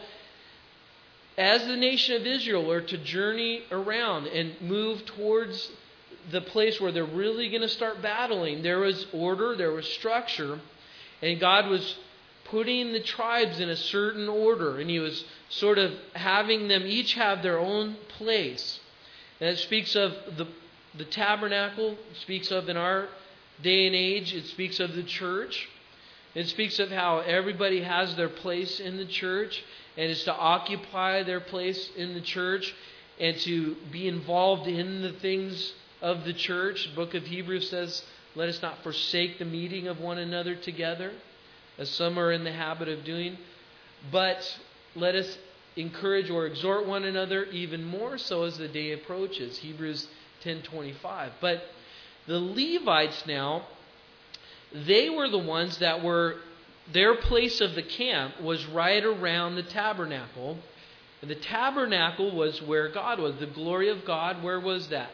as the nation of Israel were to journey around and move towards the place where they're really going to start battling, there was order, there was structure, and God was putting the tribes in a certain order, and He was sort of having them each have their own place. And it speaks of the tabernacle, it speaks of in our day and age, it speaks of the church. It speaks of how everybody has their place in the church and is to occupy their place in the church and to be involved in the things of the church. The book of Hebrews says, "Let us not forsake the meeting of one another together, as some are in the habit of doing, but let us encourage or exhort one another even more so as the day approaches." Hebrews 10:25. But the Levites now, they were the ones that were, their place of the camp was right around the tabernacle. And the tabernacle was where God was. The glory of God, where was that?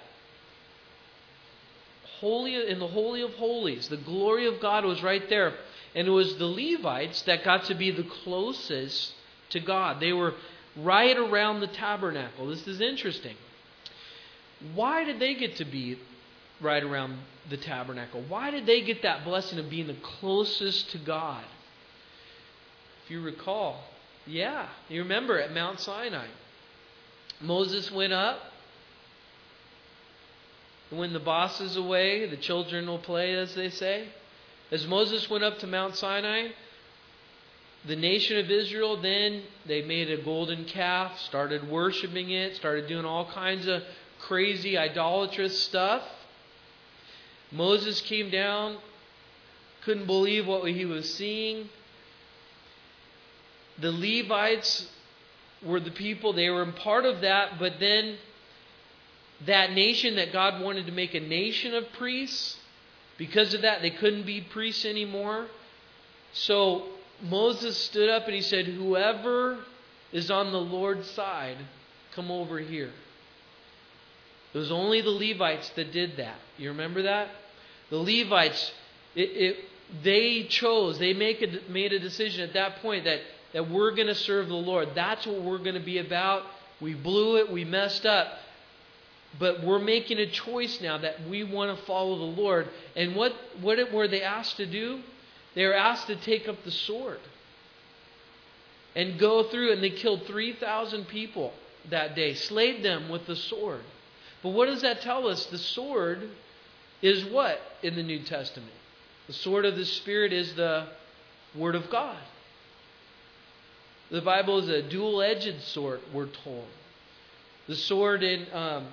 In the Holy of Holies. The glory of God was right there. And it was the Levites that got to be the closest to God. They were right around the tabernacle. This is interesting. Why did they get to be right around the tabernacle? Why did they get that blessing of being the closest to God? If you recall, you remember at Mount Sinai, Moses went up. And when the boss is away, the children will play, as they say. As Moses went up to Mount Sinai, the nation of Israel, then they made a golden calf, started worshiping it, started doing all kinds of crazy idolatrous stuff. Moses came down, couldn't believe what he was seeing. The Levites were the people, they were part of that, but then that nation that God wanted to make a nation of priests, because of that, they couldn't be priests anymore. So Moses stood up and he said, whoever is on the Lord's side, come over here. It was only the Levites that did that. You remember that? The Levites, they chose, they made a decision at that point that we're going to serve the Lord. That's what we're going to be about. We blew it, we messed up. But we're making a choice now that we want to follow the Lord. And what were they asked to do? They were asked to take up the sword and go through, and they killed 3,000 people that day, slayed them with the sword. But what does that tell us? The sword is what in the New Testament? The sword of the Spirit is the Word of God. The Bible is a dual-edged sword, we're told. The sword in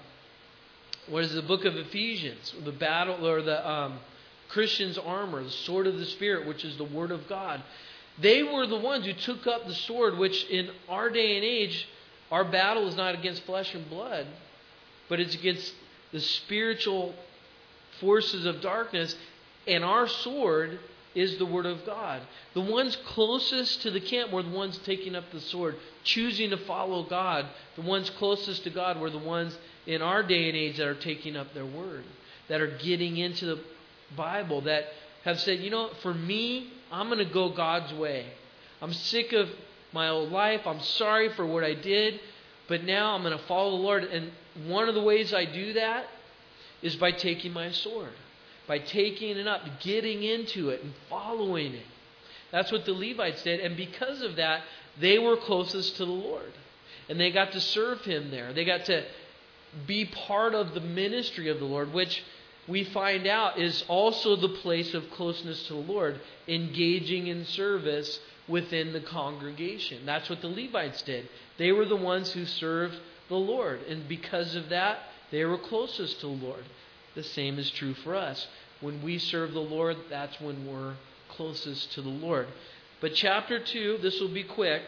the book of Ephesians, the battle or the Christian's armor, the sword of the Spirit, which is the Word of God. They were the ones who took up the sword, which in our day and age, our battle is not against flesh and blood, but it's against the spiritual forces of darkness. And our sword is the Word of God. The ones closest to the camp were the ones taking up the sword, choosing to follow God. The ones closest to God were the ones in our day and age that are taking up their Word, that are getting into the Bible, that have said, for me, I'm going to go God's way. I'm sick of my old life. I'm sorry for what I did, but now I'm going to follow the Lord. And one of the ways I do that is by taking my sword, by taking it up, getting into it and following it. That's what the Levites did. And because of that, they were closest to the Lord. And they got to serve Him there. They got to be part of the ministry of the Lord, which we find out is also the place of closeness to the Lord, engaging in service within the congregation. That's what the Levites did. They were the ones who served the Lord. And because of that, they were closest to the Lord. The same is true for us. When we serve the Lord, that's when we're closest to the Lord. But chapter 2, this will be quick.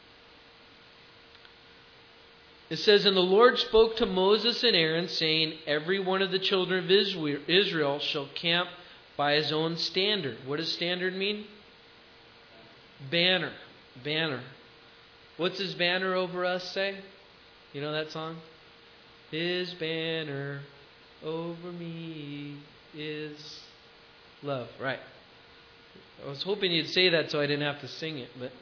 It says, And the Lord spoke to Moses and Aaron, saying, Every one of the children of Israel shall camp by his own standard. What does standard mean? Banner. Banner. What's His banner over us say? You know that song? His banner over me is love. Right. I was hoping you'd say that so I didn't have to sing it. But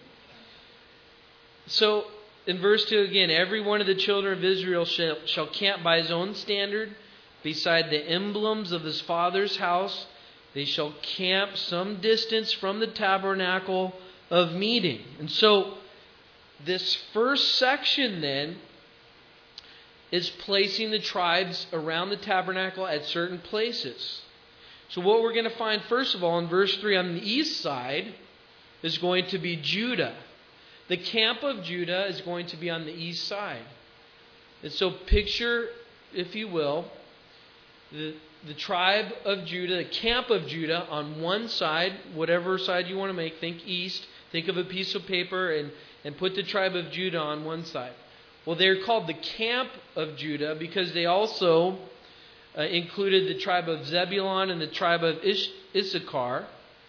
so in verse 2 again, every one of the children of Israel shall camp by his own standard beside the emblems of his father's house. They shall camp some distance from the tabernacle of meeting. And so this first section then is placing the tribes around the tabernacle at certain places. So what we're going to find, first of all, in verse 3 on the east side is going to be Judah. The camp of Judah is going to be on the east side. And so picture, if you will, the tribe of Judah, the camp of Judah on one side, whatever side you want to make, think east. Think of a piece of paper and put the tribe of Judah on one side. Well, they're called the camp of Judah because they also included the tribe of Zebulun and the tribe of Issachar.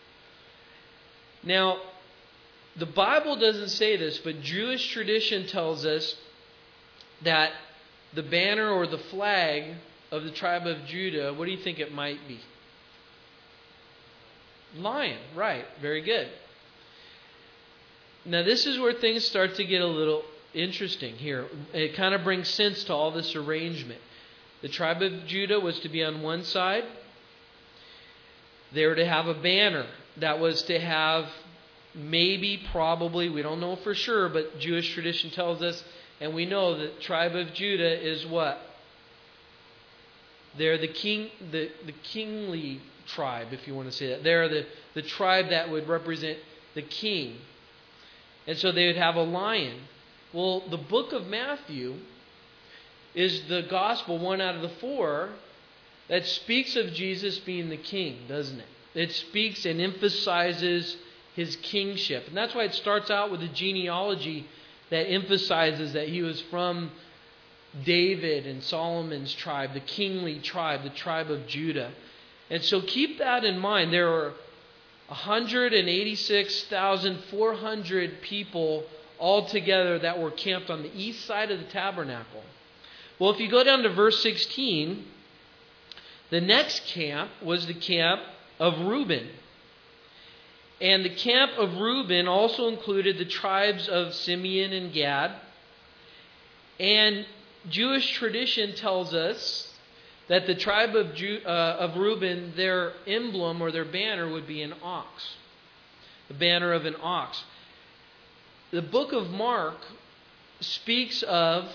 Now, the Bible doesn't say this, but Jewish tradition tells us that the banner or the flag of the tribe of Judah, what do you think it might be? Lion, right. Very good. Now, this is where things start to get a little interesting here. It kind of brings sense to all this arrangement. The tribe of Judah was to be on one side. They were to have a banner that was to have probably, we don't know for sure, but Jewish tradition tells us, and we know that tribe of Judah is what? They're the kingly tribe, if you want to say that. They're the tribe that would represent the king. And so they would have a lion. Well, the book of Matthew is the gospel, one out of the four, that speaks of Jesus being the king, doesn't it? It speaks and emphasizes his kingship. And that's why it starts out with a genealogy that emphasizes that he was from David and Solomon's tribe, the kingly tribe, the tribe of Judah. And so keep that in mind. There are 186,400 people altogether that were camped on the east side of the tabernacle. Well, if you go down to verse 16, the next camp was the camp of Reuben. And the camp of Reuben also included the tribes of Simeon and Gad. And Jewish tradition tells us that the tribe of Reuben, their emblem or their banner would be an ox. The banner of an ox. The book of Mark speaks of...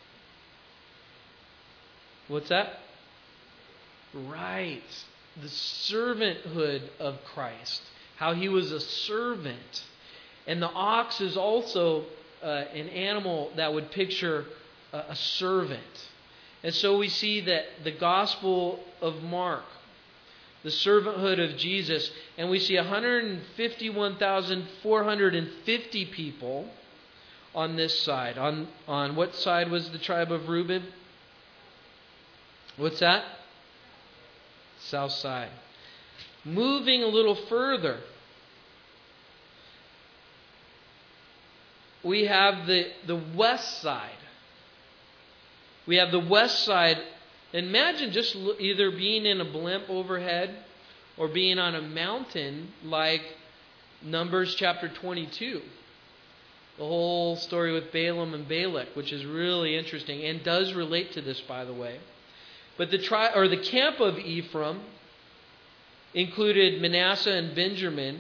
What's that? Right. The servanthood of Christ. How he was a servant. And the ox is also an animal that would picture a servant. And so we see that the Gospel of Mark, the servanthood of Jesus, and we see 151,450 people on this side. On what side was the tribe of Reuben? What's that? South side. Moving a little further, we have the west side. We have the west side. Imagine just either being in a blimp overhead or being on a mountain like Numbers chapter 22. The whole story with Balaam and Balak, which is really interesting and does relate to this, by the way. But the camp of Ephraim included Manasseh and Benjamin.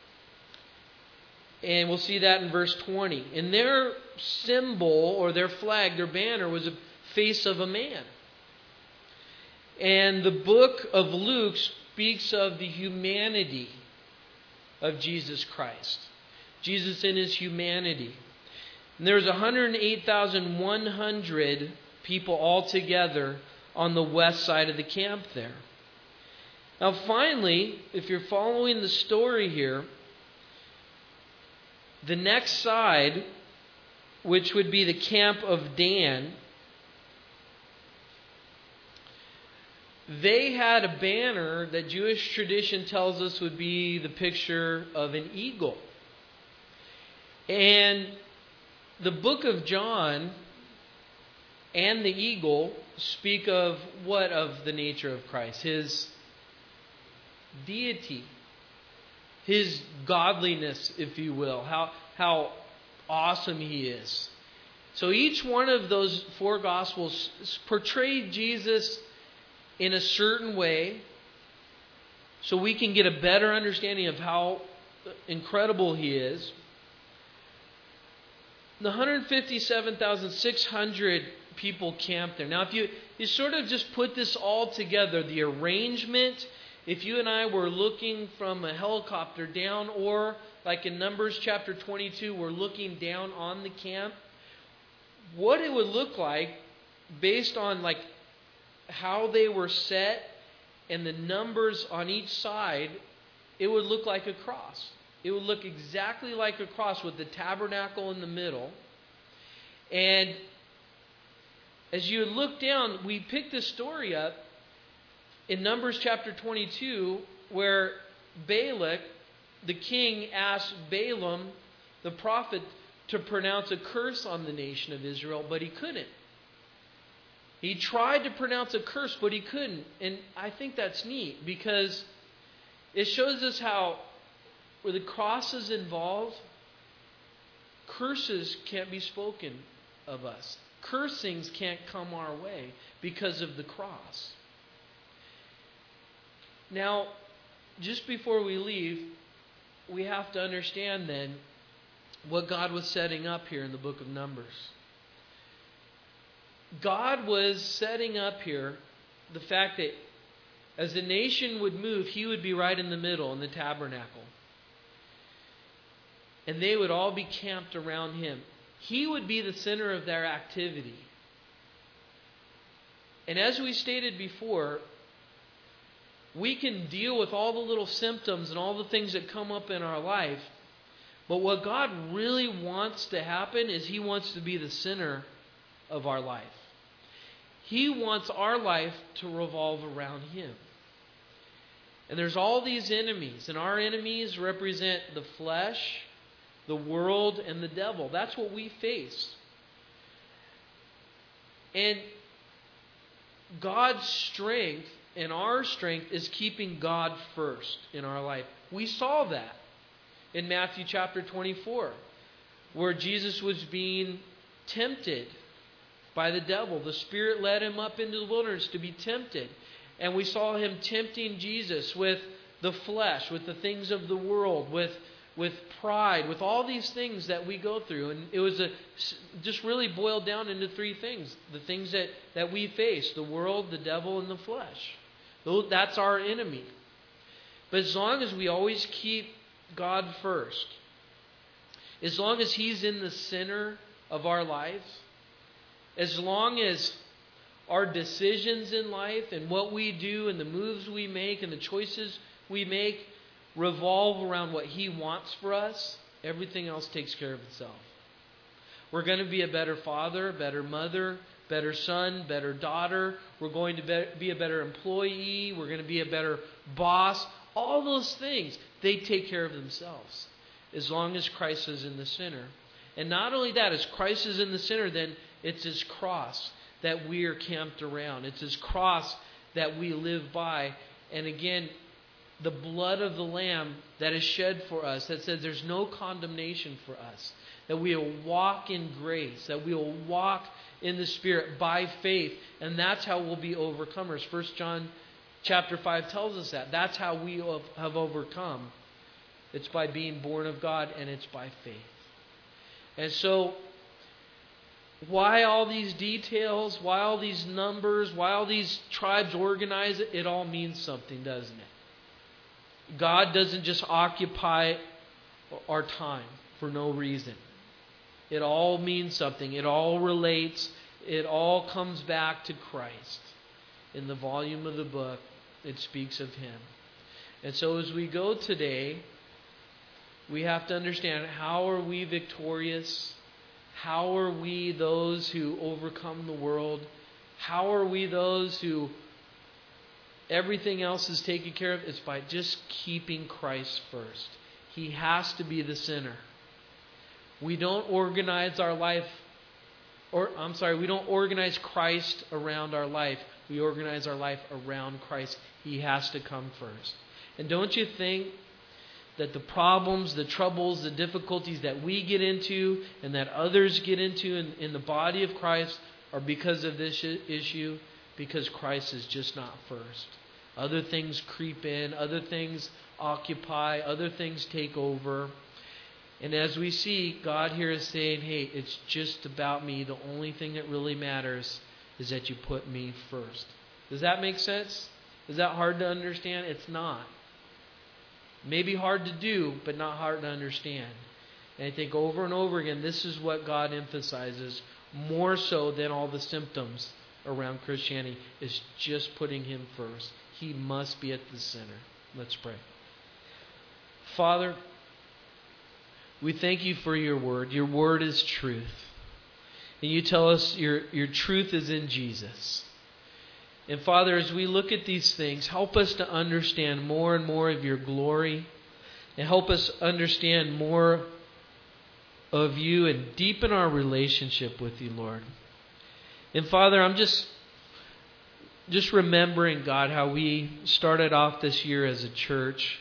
And we'll see that in verse 20. And their symbol or their flag, their banner, was a face of a man. And the book of Luke speaks of the humanity of Jesus Christ. Jesus in his humanity. And there's 108,100 people altogether on the west side of the camp there. Now finally, if you're following the story here, the next side, which would be the camp of Dan, they had a banner that Jewish tradition tells us would be the picture of an eagle. And the book of John and the eagle speak of what of the nature of Christ? His deity. His godliness, if you will. How awesome he is. So each one of those four Gospels portrayed Jesus in a certain way so we can get a better understanding of how incredible he is. The 157,600 people camped there. Now, if you sort of just put this all together, the arrangement, if you and I were looking from a helicopter down, or like in Numbers chapter 22, we're looking down on the camp, what it would look like based on like how they were set and the numbers on each side, it would look like a cross. It would look exactly like a cross with the tabernacle in the middle. And as you look down, we picked this story up in Numbers chapter 22, where Balak, the king, asked Balaam, the prophet, to pronounce a curse on the nation of Israel, but he couldn't. He tried to pronounce a curse, but he couldn't. And I think that's neat because it shows us how, where the cross is involved, curses can't be spoken of us. Cursings can't come our way because of the cross. Now, just before we leave, we have to understand then what God was setting up here in the book of Numbers. God was setting up here the fact that as the nation would move, He would be right in the middle in the tabernacle. And they would all be camped around Him. He would be the center of their activity. And as we stated before, we can deal with all the little symptoms and all the things that come up in our life. But what God really wants to happen is He wants to be the center of our life. He wants our life to revolve around Him. And there's all these enemies. And our enemies represent the flesh, the world, and the devil. That's what we face. And God's strength and our strength is keeping God first in our life. We saw that in Matthew chapter 24, where Jesus was being tempted by the devil. The Spirit led Him up into the wilderness to be tempted. And we saw Him tempting Jesus with the flesh, with the things of the world, with pride, with all these things that we go through. And it was just really boiled down into three things. The things that we face: the world, the devil, and the flesh. That's our enemy. But as long as we always keep God first, as long as He's in the center of our life, as long as our decisions in life and what we do and the moves we make and the choices we make revolve around what He wants for us, everything else takes care of itself. We're going to be a better father, better mother, better son, better daughter. We're going to be a better employee. We're going to be a better boss. All those things, they take care of themselves as long as Christ is in the center. And not only that, as Christ is in the center, then it's His cross that we are camped around. It's His cross that we live by. And again, the blood of the Lamb that is shed for us, that says there's no condemnation for us, that we will walk in grace, that we will walk in the Spirit by faith, and that's how we'll be overcomers. 1 John chapter 5 tells us that. That's how we have overcome. It's by being born of God, and it's by faith. And so, why all these details? Why all these numbers? Why all these tribes organize it? It all means something, doesn't it? God doesn't just occupy our time for no reason. It all means something. It all relates. It all comes back to Christ. In the volume of the book, it speaks of Him. And so as we go today, we have to understand, how are we victorious? How are we those who overcome the world? How are we those who everything else is taken care of? It's by just keeping Christ first. He has to be the center. We don't organize our life, we don't organize Christ around our life. We organize our life around Christ. He has to come first. And don't you think that the problems, the troubles, the difficulties that we get into and that others get into in the body of Christ are because of this issue? Because Christ is just not first. Other things creep in, other things occupy, other things take over. And as we see, God here is saying, hey, it's just about me. The only thing that really matters is that you put me first. Does that make sense? Is that hard to understand? It's not. Maybe hard to do, but not hard to understand. And I think over and over again, this is what God emphasizes more so than all the symptoms around Christianity, is just putting Him first. He must be at the center. Let's pray. Father, we thank You for Your word. Your word is truth. And You tell us your truth is in Jesus. And Father, as we look at these things, help us to understand more and more of Your glory. And help us understand more of You and deepen our relationship with You, Lord. And Father, I'm just remembering, God, how we started off this year as a church.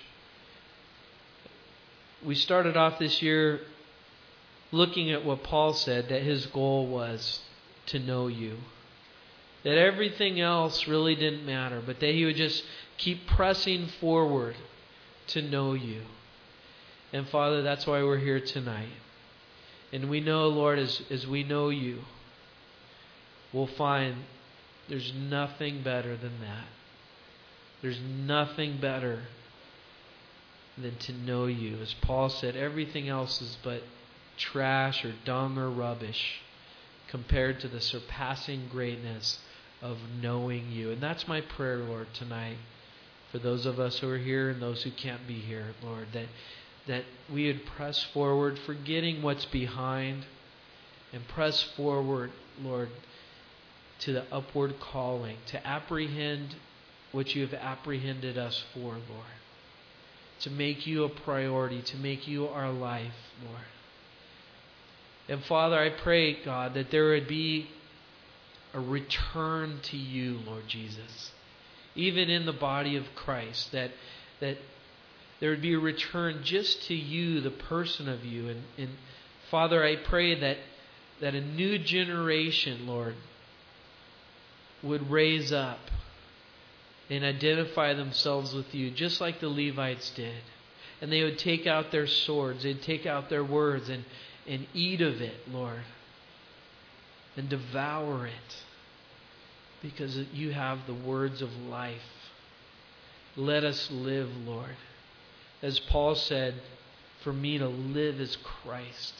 We started off this year looking at what Paul said, that his goal was to know You. That everything else really didn't matter, but that he would just keep pressing forward to know You. And Father, that's why we're here tonight. And we know, Lord, as we know You, we'll find There's nothing better than that. There's nothing better than to know you. As Paul said, everything else is but trash or dung or rubbish compared to the surpassing greatness of knowing you. And that's my prayer, Lord, tonight, for those of us who are here and those who can't be here, Lord, that we would press forward, forgetting what's behind, and press forward, Lord, to the upward calling, to apprehend what you have apprehended us for, Lord. To make you a priority, to make you our life, Lord. And Father, I pray, God, that there would be a return to you, Lord Jesus. Even in the body of Christ, that there would be a return just to you, the person of you. And Father, I pray that a new generation, Lord, would raise up and identify themselves with you, just like the Levites did. And they would take out their swords, they'd take out their words and eat of it, Lord, and devour it, because you have the words of life. Let us live, Lord. As Paul said, for me to live is Christ.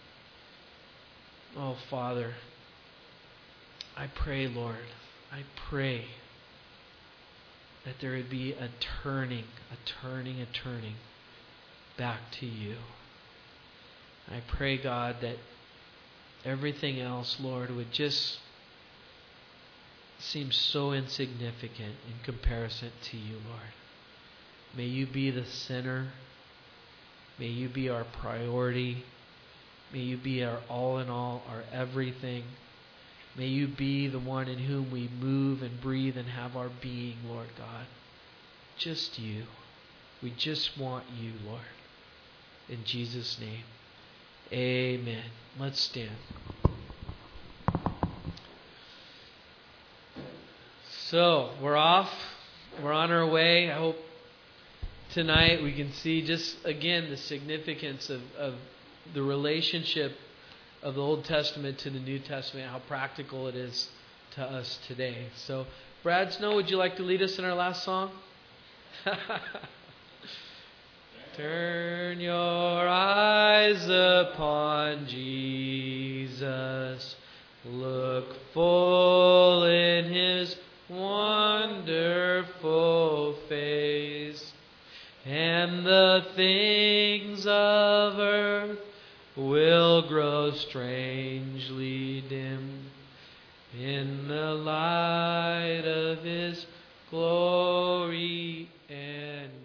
Oh, Father, I pray, Lord, I pray that there would be a turning back to you. I pray, God, that everything else, Lord, would just seem so insignificant in comparison to you, Lord. May you be the center. May you be our priority. May you be our all in all, our everything. May you be the one in whom we move and breathe and have our being, Lord God. Just you. We just want you, Lord. In Jesus' name, amen. Let's stand. So, we're off. We're on our way. I hope tonight we can see just, again, the significance of the relationship of the Old Testament to the New Testament, how practical it is to us today. So, Brad Snow, would you like to lead us in our last song? Turn your eyes upon Jesus. Look full in His wonderful face, and the things of earth will grow strangely dim in the light of His glory and